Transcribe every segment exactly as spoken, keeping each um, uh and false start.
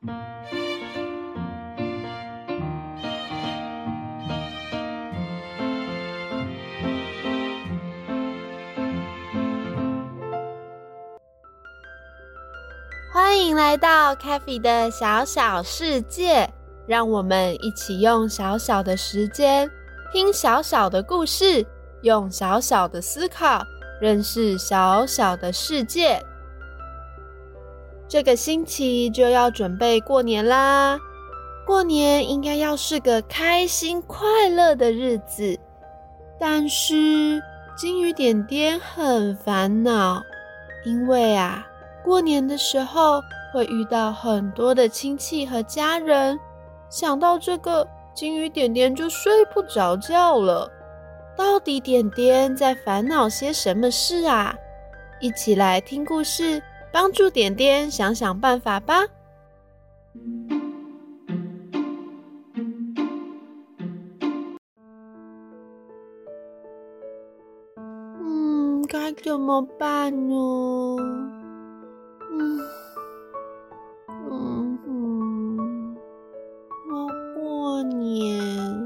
欢迎来到 Kathy 的小小世界，让我们一起用小小的时间听小小的故事，用小小的思考认识小小的世界。这个星期就要准备过年啦，过年应该要是个开心快乐的日子，但是金鱼点点很烦恼，因为啊过年的时候会遇到很多的亲戚和家人，想到这个，金鱼点点就睡不着觉了。到底点点在烦恼些什么事啊？一起来听故事，帮助点点想想办法吧。嗯，该怎么办呢？嗯嗯嗯，要过年，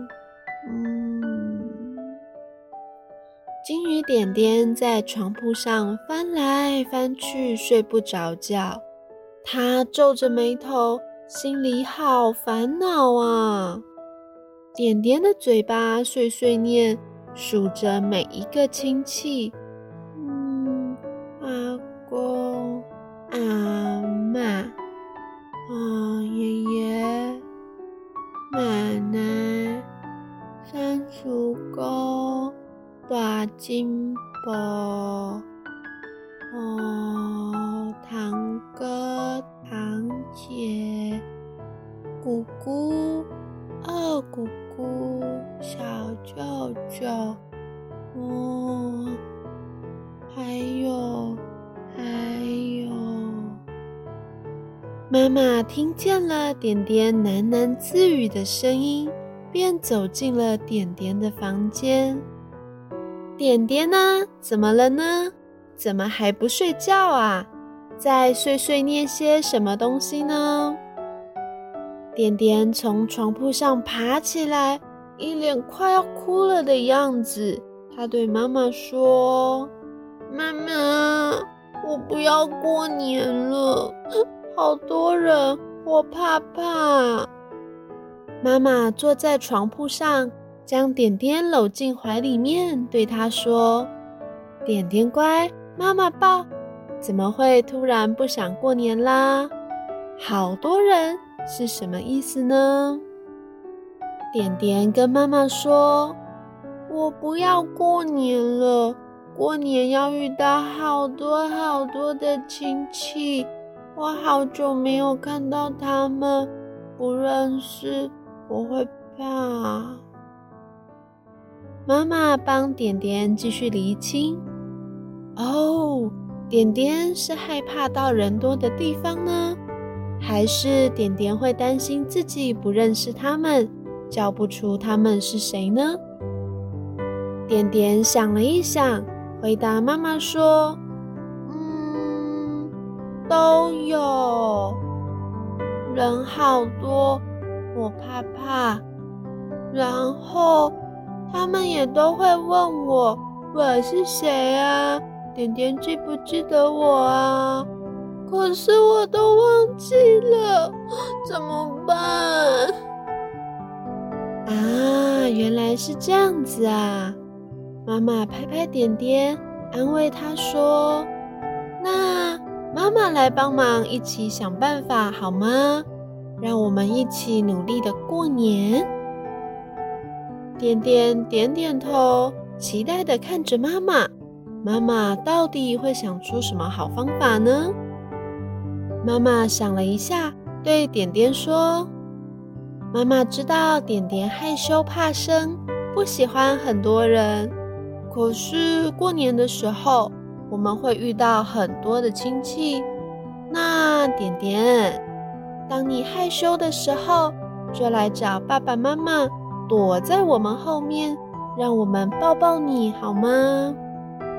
嗯。金鱼点点在床铺上翻来翻去，睡不着觉。他皱着眉头，心里好烦恼啊。点点的嘴巴碎碎念，数着每一个亲戚。嗯，阿公、阿嬷、啊爷爷、奶奶、三叔公、大金伯、哦，堂哥、堂姐、姑姑、二姑姑、小舅舅，哦，还有还有。妈妈听见了点点喃喃自语的声音，便走进了点点的房间。点点呢？怎么了呢？怎么还不睡觉啊？在碎碎念些什么东西呢？点点从床铺上爬起来，一脸快要哭了的样子。他对妈妈说：妈妈，我不要过年了，好多人，我怕怕。妈妈坐在床铺上，将点点搂进怀里面，对他说：点点乖，妈妈抱。怎么会突然不想过年啦？好多人是什么意思呢？点点跟妈妈说：我不要过年了，过年要遇到好多好多的亲戚，我好久没有看到他们，不认识，我会怕。妈妈帮点点继续厘清。哦，点点是害怕到人多的地方呢，还是点点会担心自己不认识他们，叫不出他们是谁呢？点点想了一想，回答妈妈说：嗯，都有，人好多，我怕怕。然后他们也都会问我，我是谁啊？点点记不记得我啊？可是我都忘记了，怎么办？啊，原来是这样子啊！妈妈拍拍点点，安慰他说：那妈妈来帮忙一起想办法好吗？让我们一起努力的过年。点点点点头，期待的看着妈妈。妈妈到底会想出什么好方法呢？妈妈想了一下，对点点说：妈妈知道点点害羞怕生，不喜欢很多人，可是过年的时候我们会遇到很多的亲戚。那点点，当你害羞的时候，就来找爸爸妈妈，躲在我们后面，让我们抱抱你好吗？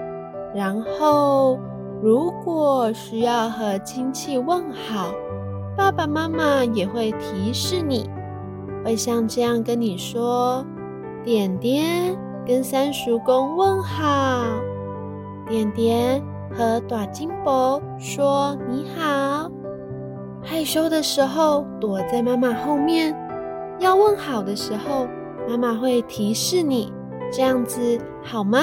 然后如果需要和亲戚问好， 爸爸妈妈也会提示你，会像这样跟你说：点点跟三叔公问好，点点和大金伯说你好。害羞的时候躲在妈妈后面，要问好的时候，妈妈会提示你，这样子好吗？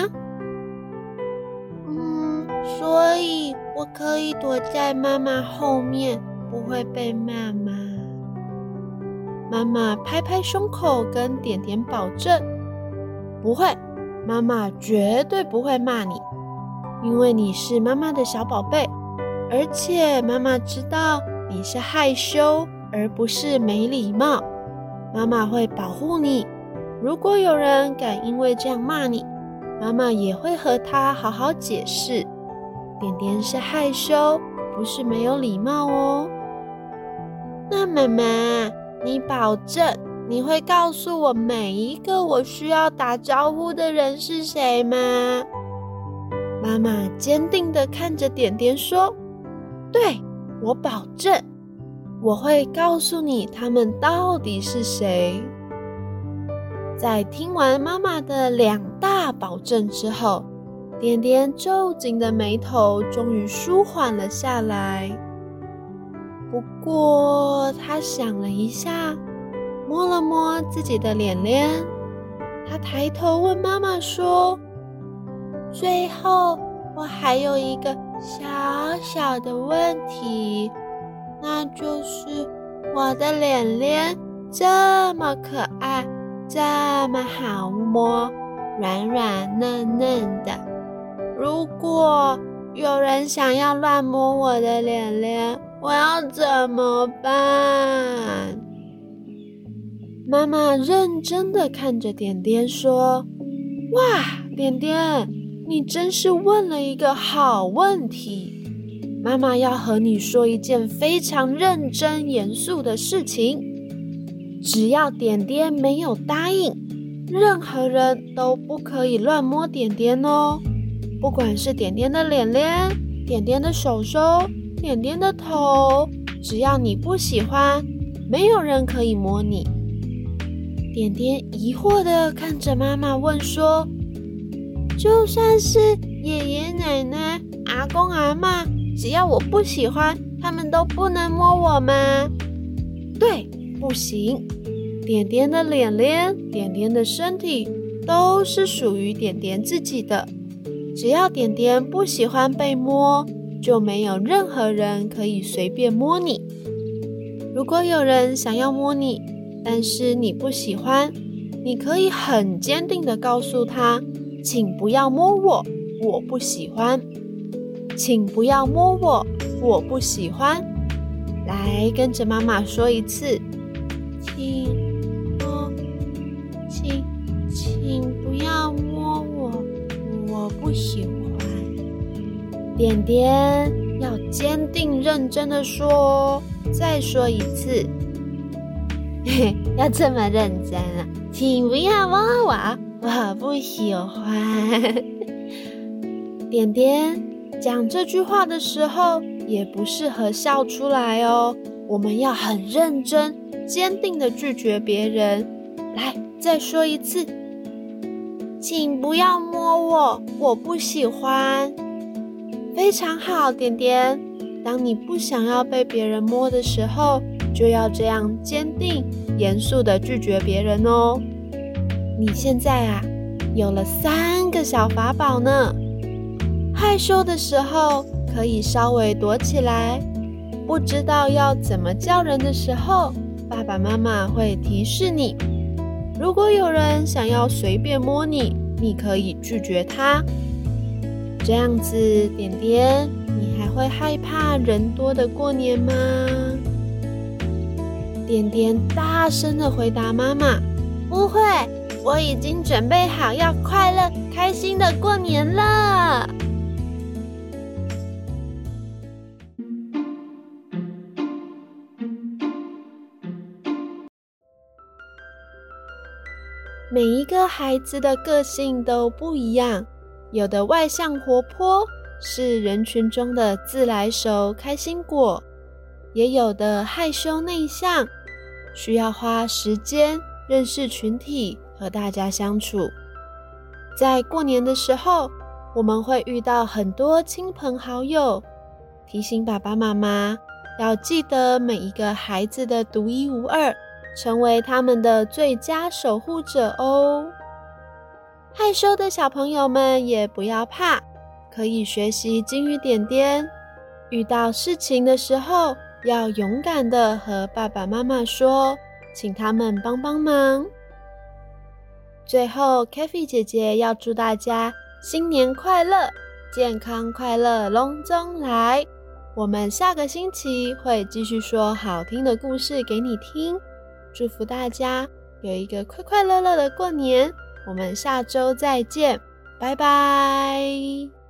嗯，所以我可以躲在妈妈后面，不会被骂吗？妈妈拍拍胸口跟点点保证，不会，妈妈绝对不会骂你，因为你是妈妈的小宝贝，而且妈妈知道你是害羞而不是没礼貌，妈妈会保护你。如果有人敢因为这样骂你，妈妈也会和他好好解释，点点是害羞，不是没有礼貌哦。那妈妈，你保证你会告诉我每一个我需要打招呼的人是谁吗？妈妈坚定地看着点点说，对，我保证，我会告诉你他们到底是谁。在听完妈妈的两大保证之后，点点皱紧的眉头终于舒缓了下来。不过他想了一下，摸了摸自己的脸脸，他抬头问妈妈说，最后我还有一个小小的问题，那就是我的脸脸这么可爱，这么好摸，软软嫩嫩的，如果有人想要乱摸我的脸脸，我要怎么办？妈妈认真地看着点点说，哇，点点，你真是问了一个好问题。妈妈要和你说一件非常认真严肃的事情，只要点点没有答应，任何人都不可以乱摸点点哦，不管是点点的脸脸、点点的手手、点点的头，只要你不喜欢，没有人可以摸你。点点疑惑地看着妈妈问说，就算是爷爷奶奶、阿公阿嬷，只要我不喜欢，他们都不能摸我吗？对，不行。点点的脸脸、点点的身体都是属于点点自己的，只要点点不喜欢被摸，就没有任何人可以随便摸你。如果有人想要摸你，但是你不喜欢，你可以很坚定地告诉他，请不要摸我，我不喜欢。请不要摸我，我不喜欢。来，跟着妈妈说一次，请摸，请请不要摸我，我不喜欢。点点要坚定认真地说哦，再说一次，嘿，要这么认真啊！请不要摸我，我不喜欢。点点讲这句话的时候，也不适合笑出来哦。我们要很认真、坚定地拒绝别人。来，再说一次，请不要摸我，我不喜欢。非常好，点点。当你不想要被别人摸的时候，就要这样坚定、严肃地拒绝别人哦。你现在啊，有了三个小法宝呢。害羞的时候可以稍微躲起来，不知道要怎么叫人的时候，爸爸妈妈会提示你。如果有人想要随便摸你，你可以拒绝他。这样子，点点，你还会害怕人多的过年吗？点点大声地回答妈妈，不会，我已经准备好要快乐开心的过年了。每一个孩子的个性都不一样，有的外向活泼，是人群中的自来熟开心果， 也有的害羞内向，需要花时间认识群体，和大家相处。在过年的时候，我们会遇到很多亲朋好友，提醒爸爸妈妈要记得每一个孩子的独一无二，成为他们的最佳守护者哦。害羞的小朋友们也不要怕，可以学习金鱼点点，遇到事情的时候要勇敢的和爸爸妈妈说，请他们帮帮忙。最后 Kathy 姐姐要祝大家新年快乐，健康快乐隆中来。我们下个星期会继续说好听的故事给你听，祝福大家有一个快快乐乐的过年。我们下周再见，拜拜。